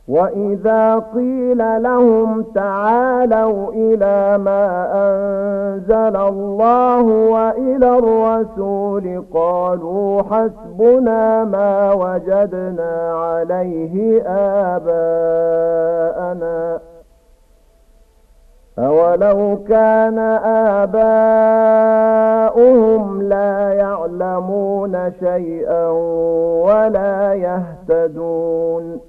وإذا قيل لهم تعالوا إلى ما أنزل الله وإلى الرسول قالوا حسبنا ما وجدنا عليه آباءنا أولو كان آباؤهم لا يعلمون شيئا ولا يهتدون